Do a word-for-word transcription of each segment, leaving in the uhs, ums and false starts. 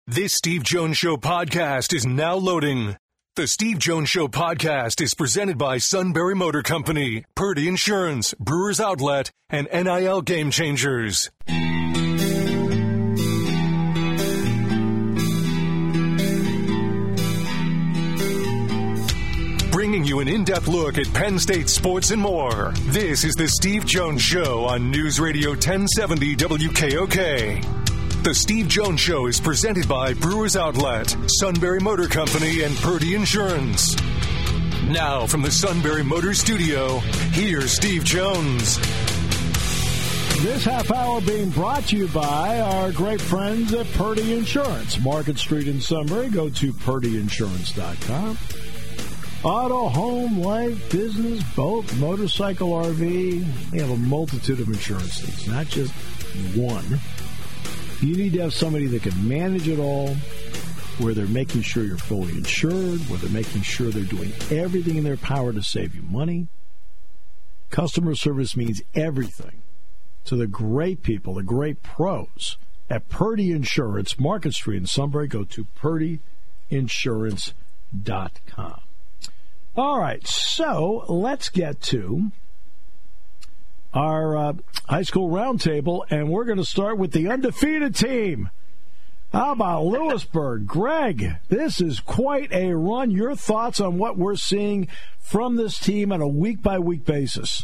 This Steve Jones Show podcast is now loading. The Steve Jones Show podcast is presented by Sunbury Motor Company, Purdy Insurance, Brewers Outlet, and N I L Game Changers. Bringing you an in-depth look at Penn State sports and more. This is the Steve Jones Show on News Radio ten seventy W K O K. The Steve Jones Show is presented by Brewers Outlet, Sunbury Motor Company, and Purdy Insurance. Now, from the Sunbury Motor Studio, here's Steve Jones. This half hour being brought to you by our great friends at Purdy Insurance. Market Street in Sunbury. Go to purdy insurance dot com. Auto, home, life, business, boat, motorcycle, R V. They have a multitude of insurance needs, not just one. You need to have somebody that can manage it all, where they're making sure you're fully insured, where they're making sure they're doing everything in their power to save you money. Customer service means everything to the great people, the great pros at Purdy Insurance, Market Street in Sunbury. Go to purdy insurance dot com. All right, so let's get to our uh, high school roundtable, and we're going to start with the undefeated team. How about Lewisburg? Greg, this is quite a run. Your thoughts on what we're seeing from this team on a week-by-week basis?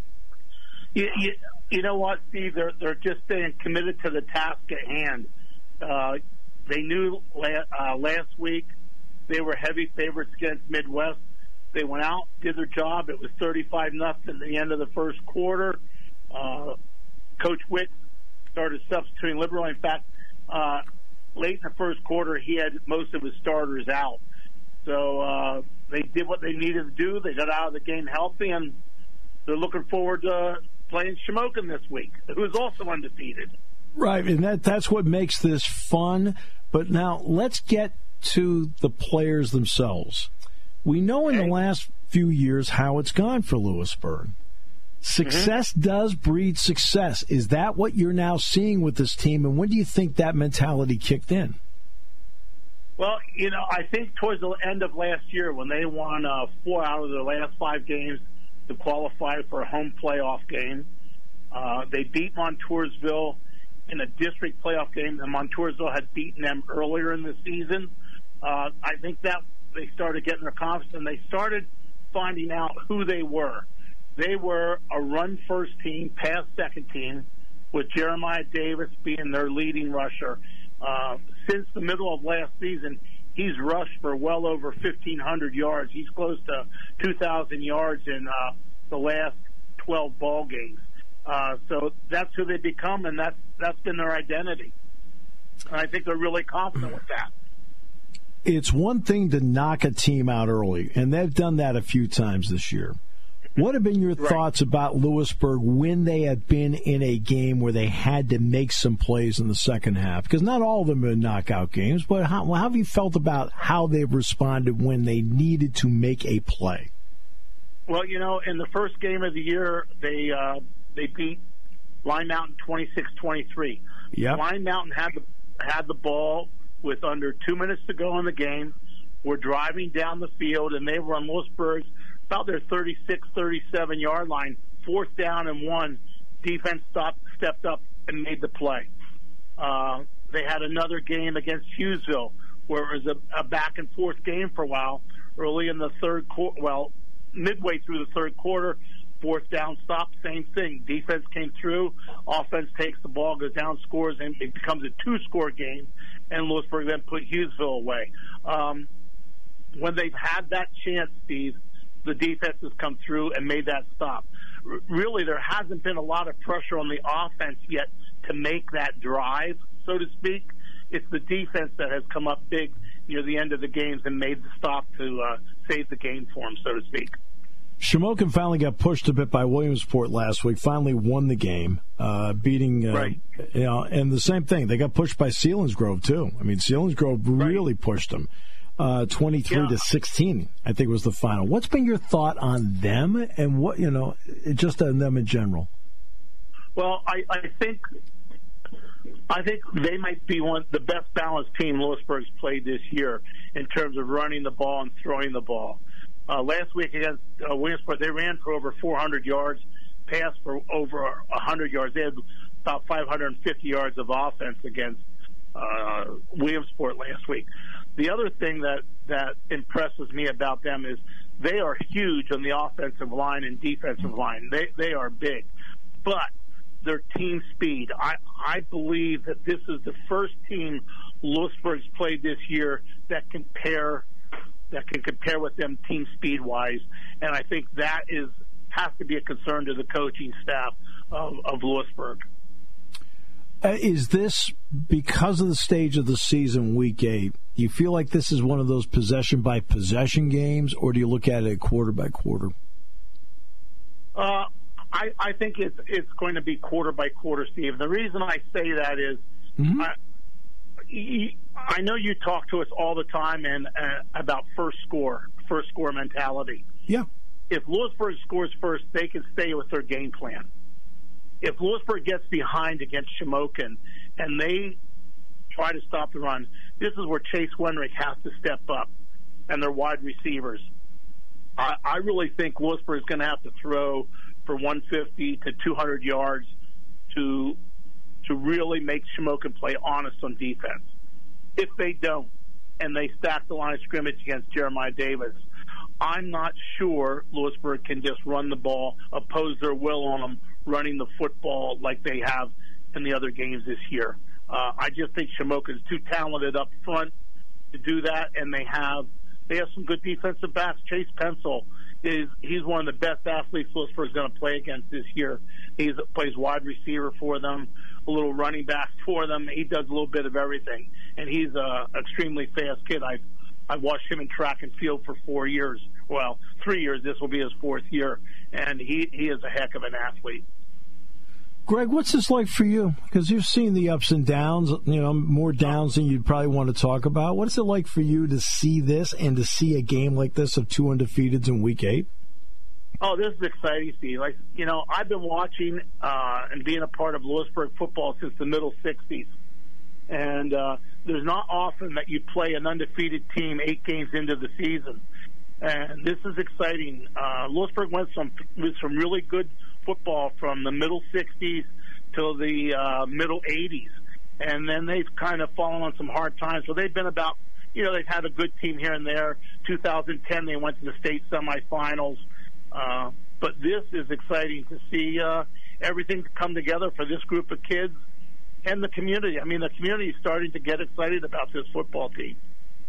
You, you, you know what, Steve? They're, they're just staying committed to the task at hand. Uh, they knew la- uh, last week they were heavy favorites against Midwest. They went out, did their job. It was thirty-five nothing at the end of the first quarter. Uh, Coach Witt started substituting liberally. In fact, uh, late in the first quarter, he had most of his starters out. So uh, they did what they needed to do. They got out of the game healthy, and they're looking forward to playing Shamokin this week, who is also undefeated. Right, and that that's what makes this fun. But now let's get to the players themselves. We know in the last few years how it's gone for Lewisburg. Success mm-hmm. does breed success. Is that what you're now seeing with this team, and when do you think that mentality kicked in? Well, you know, I think towards the end of last year when they won uh, four out of their last five games to qualify for a home playoff game, uh, they beat Montoursville in a district playoff game, and Montoursville had beaten them earlier in the season. Uh, I think that they started getting their confidence, and they started finding out who they were. They were a run-first team, pass-second team, with Jeremiah Davis being their leading rusher. Uh, since the middle of last season, he's rushed for well over fifteen hundred yards. He's close to two thousand yards in uh, the last twelve ball games. Uh, so that's who they become, and that's, that's been their identity. And I think they're really confident with that. It's one thing to knock a team out early, and they've done that a few times this year. What have been your right. thoughts about Lewisburg when they have been in a game where they had to make some plays in the second half? Because not all of them have been knockout games, but how, how have you felt about how they've responded when they needed to make a play? Well, you know, in the first game of the year, they uh, they beat Line Mountain twenty-six twenty-three. Yep. Line Mountain had the, had the ball with under two minutes to go in the game. We're driving down the field, and they were on Lewisburg's about their thirty-six, thirty-seven yard line, fourth down and one. Defense stopped, stepped up and made the play. Uh, they had another game against Hughesville where it was a, a back and forth game for a while. Early in the third quarter, well, midway through the third quarter, fourth down stop, same thing. Defense came through, offense takes the ball, goes down, scores, and it becomes a two-score game, and Lewisburg then put Hughesville away. Um, when they've had that chance, Steve, the defense has come through and made that stop. R- really, there hasn't been a lot of pressure on the offense yet to make that drive, so to speak. It's the defense that has come up big near the end of the games and made the stop to uh, save the game for them, so to speak. Shamokin finally got pushed a bit by Williamsport last week, finally won the game, uh, beating, uh, right. you know, and the same thing. They got pushed by Selinsgrove, too. I mean, Selinsgrove really right. pushed them. Uh, twenty-three yeah. to sixteen, I think was the final. What's been your thought on them and what, you know, just on them in general? Well, I, I think I think they might be one the best balanced team Lewisburg's played this year in terms of running the ball and throwing the ball. Uh, last week against uh, Williamsport, they ran for over four hundred yards, passed for over one hundred yards. They had about five hundred fifty yards of offense against uh, Williamsport last week. The other thing that, that impresses me about them is they are huge on the offensive line and defensive line. They they are big, but their team speed. I, I believe that this is the first team Lewisburg's played this year that compare that can compare with them team speed wise, and I think that is has to be a concern to the coaching staff of, of Lewisburg. Uh, is this because of the stage of the season, week eight? Do you feel like this is one of those possession by possession games, or do you look at it quarter by quarter? Uh, I, I think it's it's going to be quarter by quarter, Steve. The reason I say that is, mm-hmm. I, I know you talk to us all the time and uh, about first score, first score mentality. Yeah. If Lewisburg scores first, they can stay with their game plan. If Lewisburg gets behind against Shamokin and they try to stop the run, this is where Chase Wenrick has to step up and their wide receivers. I, I really think Lewisburg is going to have to throw for one fifty to two hundred yards to to really make Shamokin play honest on defense. If they don't, and they stack the line of scrimmage against Jeremiah Davis, I'm not sure Lewisburg can just run the ball, oppose their will on them, running the football like they have in the other games this year. Uh, I just think Shamokin is too talented up front to do that, and they have they have some good defensive backs. Chase Pencil is he's one of the best athletes Lewisburg is going to play against this year. He plays wide receiver for them, a little running back for them. He does a little bit of everything, and he's an extremely fast kid. I've I've watched him in track and field for four years. Well, three years. This will be his fourth year, and he, he is a heck of an athlete. Greg, what's this like for you? Because you've seen the ups and downs, you know, more downs than you'd probably want to talk about. What is it like for you to see this and to see a game like this of two undefeateds in week eight? Oh, this is exciting, Steve. Like, you know, I've been watching uh, and being a part of Lewisburg football since the middle sixties. And uh, there's not often that you play an undefeated team eight games into the season. And this is exciting. Uh, Lewisburg went some, with some really good football from the middle sixties till the uh, middle eighties. And then they've kind of fallen on some hard times. So they've been about, you know, they've had a good team here and there. two thousand ten, they went to the state semifinals. Uh, but this is exciting to see uh, everything come together for this group of kids and the community. I mean, the community is starting to get excited about this football team.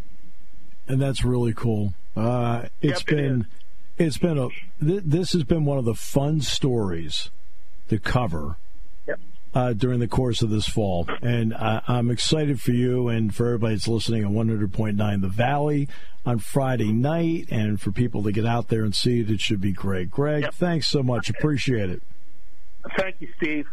And that's really cool. Uh, it's yep, been, it it's been a, th- this has been one of the fun stories to cover yep. uh, during the course of this fall. And I, I'm excited for you and for everybody that's listening on one hundred point nine The Valley on Friday night. And for people to get out there and see it, it should be great. Greg, yep. thanks so much. Appreciate it. Thank you, Steve.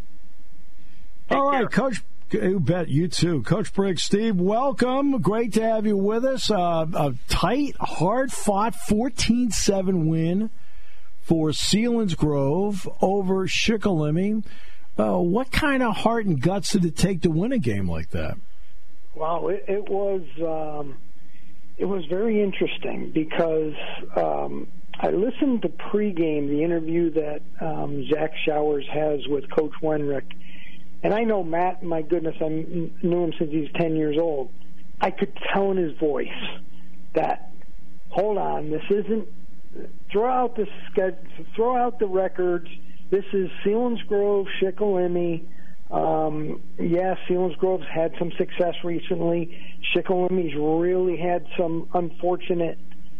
Take All right, care. Coach. You bet. You too. Coach Briggs, Steve, welcome. Great to have you with us. Uh, a tight, hard-fought fourteen seven win for Selinsgrove over Shikellamy. Uh, what kind of heart and guts did it take to win a game like that? Well, it, it was um, it was very interesting because um, I listened to pregame, the interview that um, Zach Showers has with Coach Wenrick. And I know Matt, my goodness, I knew him since he was ten years old. I could tell in his voice that, hold on, this isn't, throw out the throw out the records. This is Selinsgrove, Shikellamy. Um, yeah, Selinsgrove's had some success recently. Shikellamy really had some unfortunate,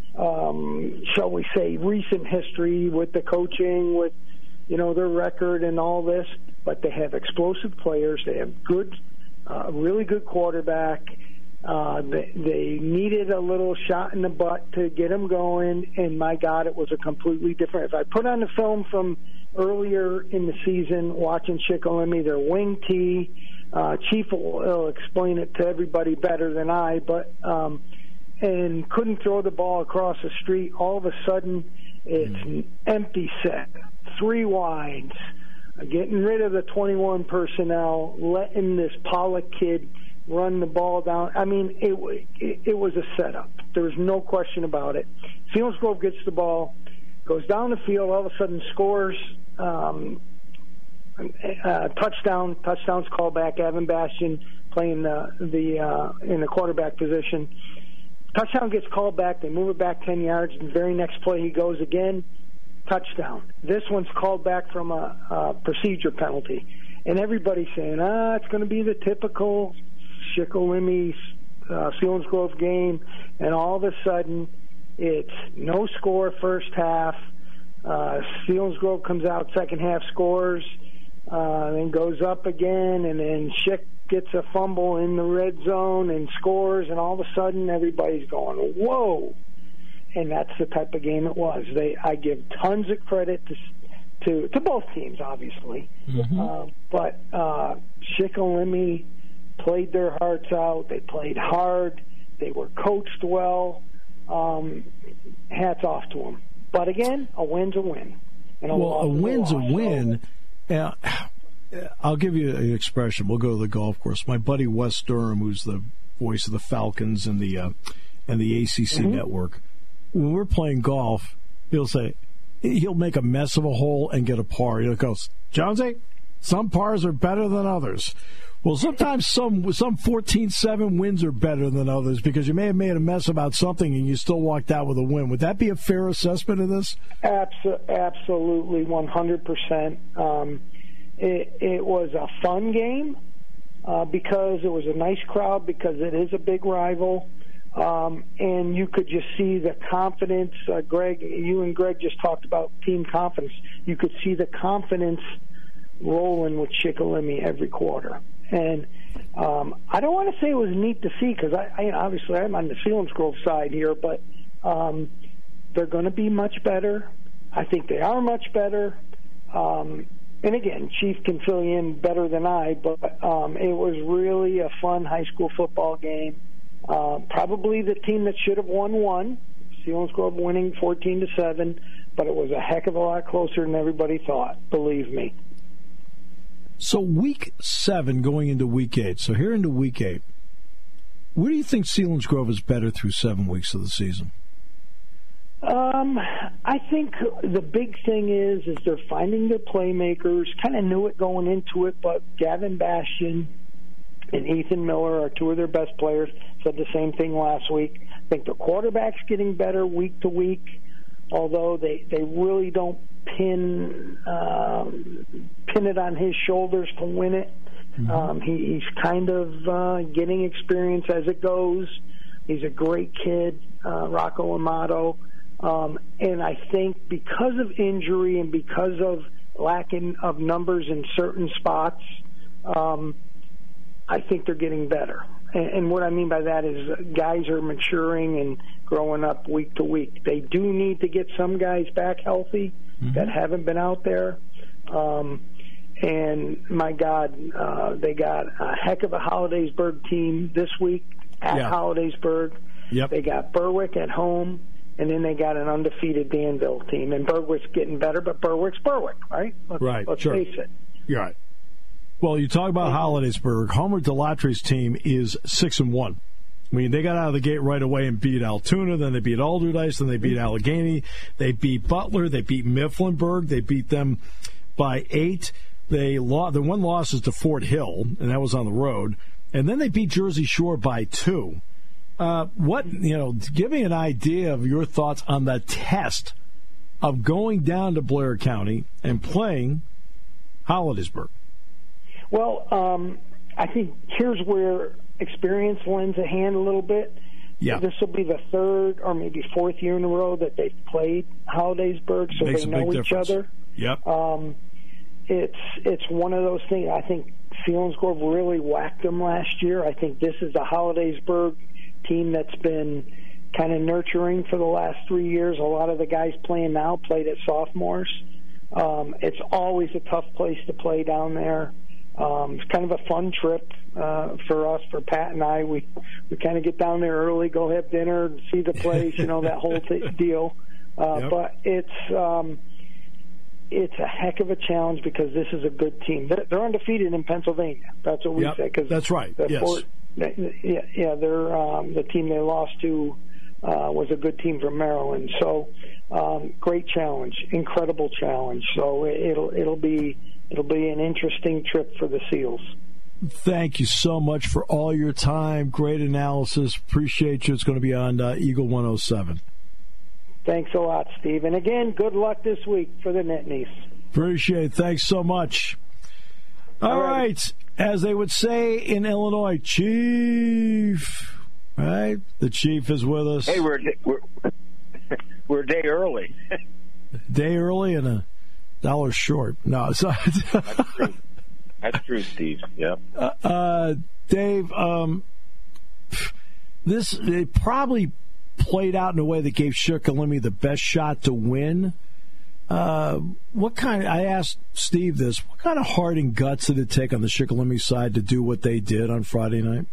um, shall we say, recent history with the coaching, with, you know, their record and all this. But they have explosive players. They have good, uh, really good quarterback. Uh, they, they needed a little shot in the butt to get them going, and my God, it was a completely different. If I put on the film from earlier in the season, watching Shikellamy, their wing tee, uh, Chief will, will explain it to everybody better than I, but um, and couldn't throw the ball across the street. All of a sudden, it's an empty set, three wides. getting rid of the twenty-one personnel, letting this Pollock kid run the ball down. I mean, it, it, it was a setup. There was no question about it. Selinsgrove gets the ball, goes down the field, all of a sudden scores. Um, uh, touchdown. Touchdown's called back. Evan Bastian playing the the uh, in the quarterback position. Touchdown gets called back. They move it back ten yards. And the very next play, he goes again. Touchdown. This one's called back from a, a procedure penalty. And everybody's saying, ah, it's going to be the typical Shikellamy, uh, Selinsgrove game. And all of a sudden, it's no score first half. Uh, Selinsgrove comes out second half, scores, uh, then goes up again, and then Schick gets a fumble in the red zone and scores, and all of a sudden everybody's going, whoa. And that's the type of game it was. They, I give tons of credit to to, to both teams, obviously. Mm-hmm. Uh, but uh, Shikellamy played their hearts out. They played hard. They were coached well. Um, hats off to them. But again, a win's a win. And a well, a win's a, a win. Uh, I'll give you an expression. We'll go to the golf course. My buddy Wes Durham, who's the voice of the Falcons and the uh, and the A C C mm-hmm. network, when we're playing golf, he'll say he'll make a mess of a hole and get a par. He'll go, Jonesy, some pars are better than others. Well, sometimes some some fourteen seven wins are better than others because you may have made a mess about something and you still walked out with a win. Would that be a fair assessment of this? Abso- absolutely, one hundred percent. Um, it, it was a fun game uh, because it was a nice crowd, because it is a big rival. Um, and you could just see the confidence. Uh, Greg, you and Greg just talked about team confidence. You could see the confidence rolling with Shikellamy every quarter. And um, I don't want to say it was neat to see, because I, I obviously I'm on the Selinsgrove side here, but um, they're going to be much better. I think they are much better. Um, and again, Chief can fill you in better than I, but um, it was really a fun high school football game. Uh, probably the team that should have won won. Selinsgrove winning fourteen to seven, but it was a heck of a lot closer than everybody thought. Believe me. So week seven going into week eight. So here into week eight, where do you think Selinsgrove is better through seven weeks of the season? Um, I think the big thing is is they're finding their playmakers. Kind of knew it going into it, but Gavin Bastian and Ethan Miller are two of their best players. Said the same thing last week. I think the quarterback's getting better week to week, although they, they really don't pin um, pin it on his shoulders to win it. Mm-hmm. Um, he, he's kind of uh, getting experience as it goes. He's a great kid, uh, Rocco Amato. Um, and I think because of injury and because of lacking of numbers in certain spots, um, I think they're getting better. And, and what I mean by that is guys are maturing and growing up week to week. They do need to get some guys back healthy mm-hmm. that haven't been out there. Um, and, my God, uh, they got a heck of a Hollidaysburg team this week at yeah. Hollidaysburg. Yep. They got Berwick at home, and then they got an undefeated Danville team. And Berwick's getting better, but Berwick's Berwick, right? Let's, right, let's sure. face it. You're right. Well, you talk about Hollidaysburg. Homer Delatry's team is six and one. I mean, they got out of the gate right away and beat Altoona, then they beat Alderdice, then they beat Allegheny, they beat Butler, they beat Mifflinburg, they beat them by eight. They lost. The one loss is to Fort Hill, and that was on the road, and then they beat Jersey Shore by two. Uh, what you know? Give me an idea of your thoughts on the test of going down to Blair County and playing Hollidaysburg. Well, um, I think here's where experience lends a hand a little bit. Yeah. This will be the third or maybe fourth year in a row that they've played Hollidaysburg, so Makes they know each difference. other. Yep. Um, it's it's one of those things. I think Selinsgrove really whacked them last year. I think this is a Hollidaysburg team that's been kind of nurturing for the last three years. A lot of the guys playing now played as sophomores. Um, it's always a tough place to play down there. Um, it's kind of a fun trip uh, for us, for Pat and I. We we kind of get down there early, go have dinner, see the place, you know, that whole th- deal. Uh, yep. But it's um, it's a heck of a challenge because this is a good team. They're, they're undefeated in Pennsylvania. That's what we yep, say. Cause that's right. Yes. Fort, yeah, yeah, they're um, the team they lost to uh, was a good team from Maryland. So um, great challenge, incredible challenge. So it'll it'll be it'll be an interesting trip for the Seals. Thank you so much for all your time. Great analysis. Appreciate you. It's going to be on uh, Eagle one oh seven. Thanks a lot, Steve. And again, good luck this week for the Nittanies. Appreciate it. Thanks so much. All, all right. right. As they would say in Illinois, Chief. Right? The Chief is with us. Hey, we're we're, we're a day early. Day early and a dollar short. No, it's not. That's true. That's true, Steve. Yep. Uh, uh, Dave, um, this it probably played out in a way that gave Shikellamy the best shot to win. Uh, what kind of, I asked Steve this, what kind of heart and guts did it take on the Shikellamy side to do what they did on Friday night?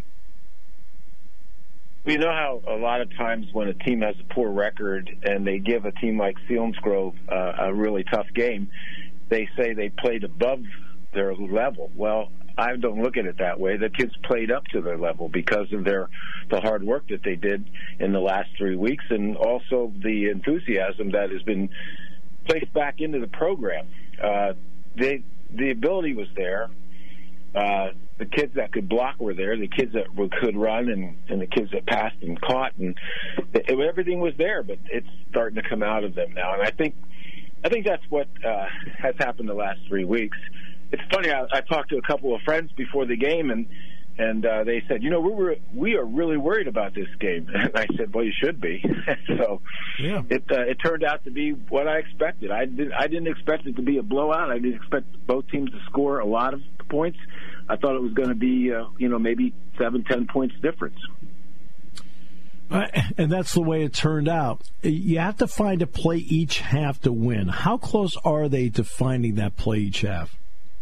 You know how a lot of times when a team has a poor record and they give a team like Selinsgrove uh, a really tough game, they say they played above their level. Well, I don't look at it that way. The kids played up to their level because of their the hard work that they did in the last three weeks and also the enthusiasm that has been placed back into the program. Uh, they, the ability was there. Uh, the kids that could block were there. The kids that were, could run and, and the kids that passed and caught. And it, it, everything was there, but it's starting to come out of them now. And I think, I think that's what uh, has happened the last three weeks. It's funny, I, I talked to a couple of friends before the game, and and uh, they said, you know, we were we are really worried about this game. And I said, well, you should be. so yeah. it uh, it turned out to be what I expected. I didn't I didn't expect it to be a blowout. I didn't expect both teams to score a lot of points. I thought it was going to be, uh, you know, maybe seven, ten points difference. Uh, and that's the way it turned out. You have to find a play each half to win. How close are they to finding that play each half?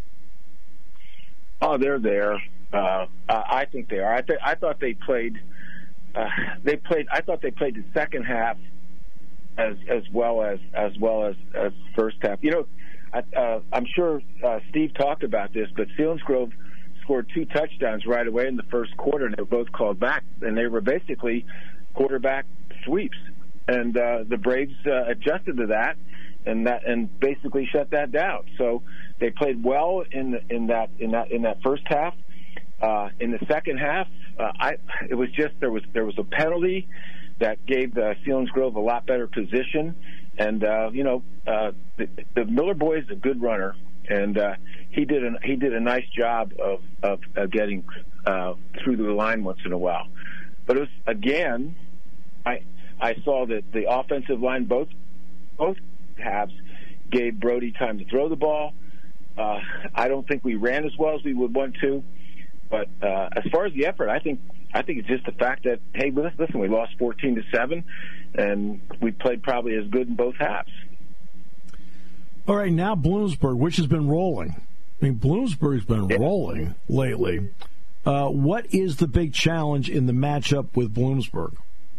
Oh, they're there. Uh, I think they are. I, th- I thought they played. Uh, they played. I thought they played the second half as as well as as well as, as first half. You know, I, uh, I'm sure uh, Steve talked about this, but Selinsgrove scored two touchdowns right away in the first quarter, and they were both called back, and they were basically quarterback sweeps. And uh, the Braves uh, adjusted to that, and that and basically shut that down. So they played well in the, in that in that in that first half. Uh, in the second half, uh, I it was just there was there was a penalty that gave uh, Selinsgrove a lot better position, and uh, you know uh, the, the Miller boy is a good runner, and uh, he did an, he did a nice job of of, of getting uh, through the line once in a while. But it was again, I I saw that the offensive line both both halves gave Brody time to throw the ball. Uh, I don't think we ran as well as we would want to. But uh, as far as the effort, I think I think it's just the fact that, hey, listen, we lost fourteen to seven, and we played probably as good in both halves. All right, now Bloomsburg, which has been rolling. I mean, Bloomsburg's been yeah. rolling lately. Uh, what is the big challenge in the matchup with Bloomsburg?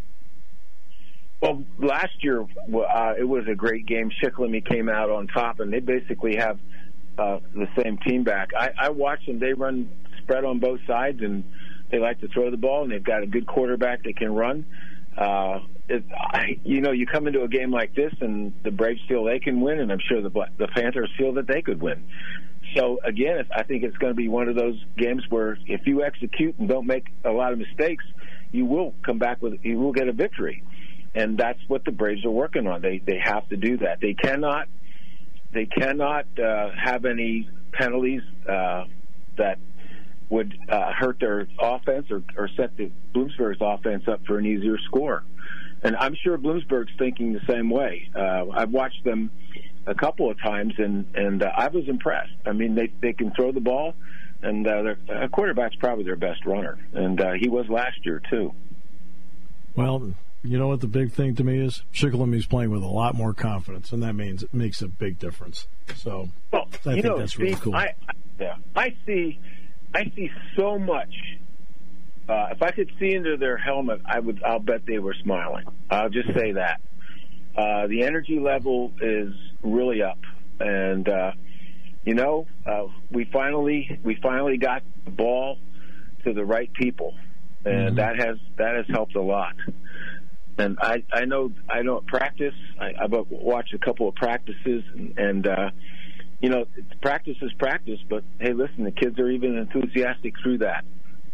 Well, last year uh, it was a great game. Shikellamy came out on top, and they basically have uh, the same team back. I, I watched them. They run spread on both sides, and they like to throw the ball, and they've got a good quarterback that can run. Uh, it, I, you know, you come into a game like this, and the Braves feel they can win, and I'm sure the the Panthers feel that they could win. So, again, I think it's going to be one of those games where if you execute and don't make a lot of mistakes, you will come back with, you will get a victory. And that's what the Braves are working on. They they have to do that. They cannot they cannot uh, have any penalties uh, that would uh, hurt their offense or, or set the Bloomsburg's offense up for an easier score. And I'm sure Bloomsburg's thinking the same way. Uh, I've watched them a couple of times, and, and uh, I was impressed. I mean, they, they can throw the ball, and uh, their uh, quarterback's probably their best runner. And uh, he was last year, too. Well, you know what the big thing to me is? Shikellamy playing with a lot more confidence, and that means it makes a big difference. So well, I you think know, that's Steve, really cool. I, yeah, I see, I see so much. Uh, if I could see into their helmet, I would. I'll bet they were smiling. I'll just say that. Uh, the energy level is really up. and uh, you know, uh, we finally we finally got the ball to the right people, and mm-hmm. that has that has helped a lot. And I, I know I don't practice. I, I've watched a couple of practices, and, and uh, you know, practice is practice. But hey, listen, the kids are even enthusiastic through that.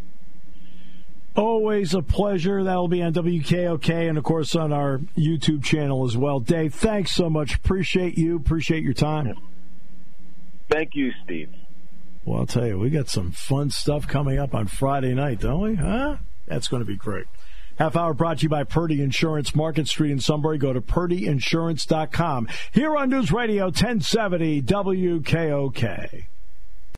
Always a pleasure. That'll be on W K O K and, of course, on our YouTube channel as well. Dave, thanks so much. Appreciate you. Appreciate your time. Thank you, Steve. Well, I'll tell you, we got some fun stuff coming up on Friday night, don't we? Huh? That's going to be great. Half hour brought to you by Purdy Insurance, Market Street in Sunbury. Go to purdy insurance dot com. Here on News Radio ten seventy W K O K.